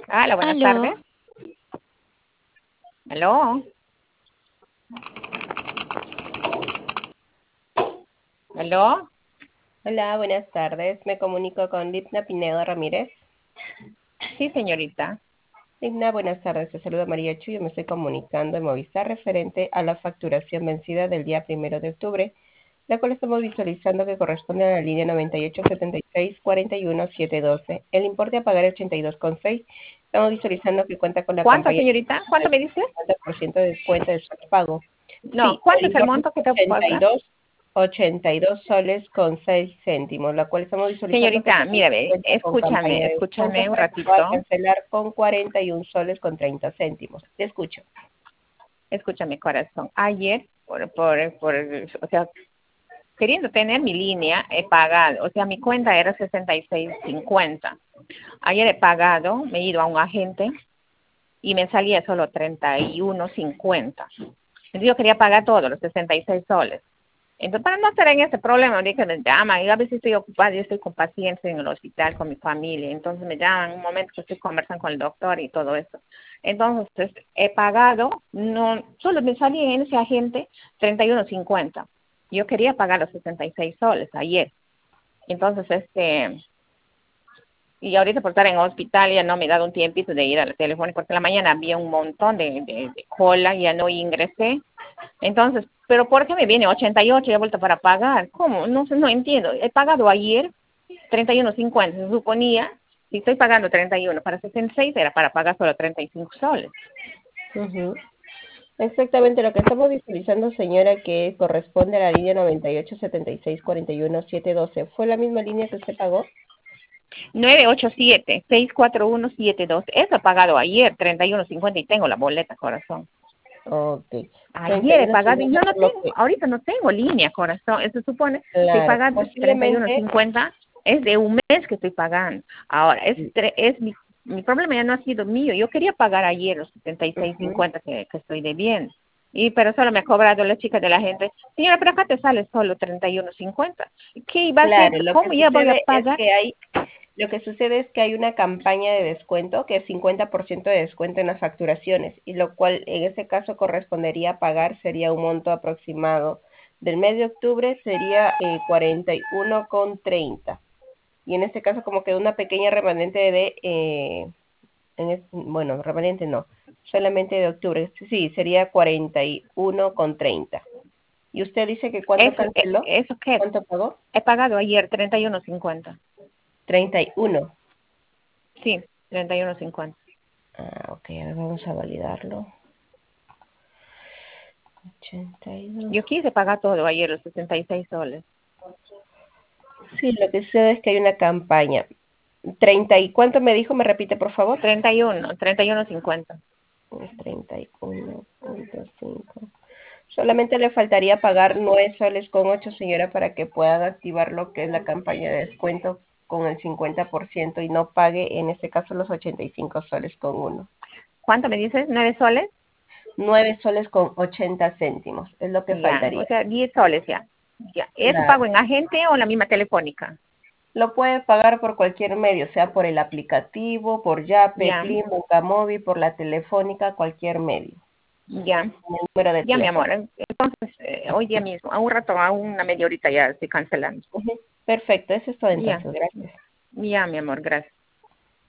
Hola, buenas Aló, tardes. Aló. Aló. Hola, buenas tardes. Me comunico con Lipna Pinedo Ramírez. Sí, señorita. Lipna, buenas tardes. Te saluda María Chu. Yo me estoy comunicando en Movistar referente a la facturación vencida del día 1 de octubre, la cual estamos visualizando que corresponde a la línea 9876411712. El importe a pagar es 82,6. Estamos visualizando que cuenta con la ¿Cuánto, campaña señorita? ¿Cuánto del me dice? 50% de descuento de su pago. No, Sí, ¿cuánto el es el importe monto que es te paga? 82 soles con 6 céntimos, la cual estamos visualizando que Señorita, también mira, ve, cuenta con campaña de descuento escúchame un para que pueda ratito. cancelar con 41 soles con 30 céntimos. Te escucho. Escúchame, corazón. Ayer, o sea, queriendo tener mi línea, he pagado. O sea, mi cuenta era 66.50. Ayer he pagado, me he ido a un agente y me salía solo 31.50. Entonces yo quería pagar todos los 66 soles. Entonces, para no estar en ese problema, dije, me llaman, y a veces estoy ocupada, yo estoy con pacientes en el hospital, con mi familia, entonces me llaman en un momento que estoy conversando con el doctor y todo eso. Entonces, he pagado, no, solo me salía en ese agente 31.50. Yo quería pagar los 66 soles ayer. Entonces, y ahorita por estar en hospital ya no me he dado un tiempito de ir a la telefónica, porque en la mañana había un montón de cola, ya no ingresé. Entonces, ¿pero por qué me viene 88 y he vuelto para pagar? ¿Cómo? No sé, no entiendo. He pagado ayer 31.50, se suponía, si estoy pagando 31 para 66 era para pagar solo 35 soles. Ujú. Exactamente lo que estamos visualizando, señora, que corresponde a la línea 9876411712. ¿Fue la misma línea que usted pagó? 987-641-72. Eso he pagado ayer, 31.50 y tengo la boleta, corazón. Ok. Ayer he pagado y 31.50 yo no por lo tengo, que, ahorita no tengo línea, corazón. Eso supone, estoy claro, pagando posiblemente, 31.50, es de un mes que estoy pagando. Ahora, es mi problema ya no ha sido mío. Yo quería pagar ayer los ujú, 76.50 que estoy debiendo. Pero solo me ha cobrado la chica de la gente. Señora, pero acá te sale solo 31.50. ¿Qué iba a hacer? claro, ¿Cómo ya voy a pagar? lo que sucede es que hay una campaña de descuento que es 50% de descuento en las facturaciones, y lo cual en ese caso correspondería a pagar, sería un monto aproximado del mes de octubre, sería 41,30. Y en este caso como que una pequeña remanente bueno, remanente no, solamente de octubre, sí, sería 41,30. ¿Y usted dice que cuánto canceló? ¿Eso qué? ¿Cuánto pagó? He pagado ayer 31.50. 31. Sí, 31.50. Ah, ok, a ver, vamos a validarlo. 82. Yo quise pagar todo ayer, los 66 soles. Sí, lo que sucede es que hay una campaña. 30 y ¿cuánto me dijo? ¿Me repite, por favor? 31.50. 31,5. Solamente le faltaría pagar 9 soles con 8, señora, para que puedan activar lo que es la campaña de descuento con el 50% y no pague, en este caso, los 85 soles con 1. ¿Cuánto me dices? ¿9 soles? 9 soles con 80 céntimos, es lo que Ya, o faltaría. sea, 10 soles ya. Ya. ¿Eso Claro. pago en agente o la misma telefónica? Lo puede pagar por cualquier medio, sea por el aplicativo, por Yape, Ya, Plin, Bucamóvil, por la telefónica, cualquier medio. ya, El número de ya, mi amor. teléfono. Entonces, hoy día mismo, a un rato, a una media horita ya estoy cancelando. Ujú. Perfecto, eso es todo Ya, entonces. Gracias. ya, mi amor, gracias.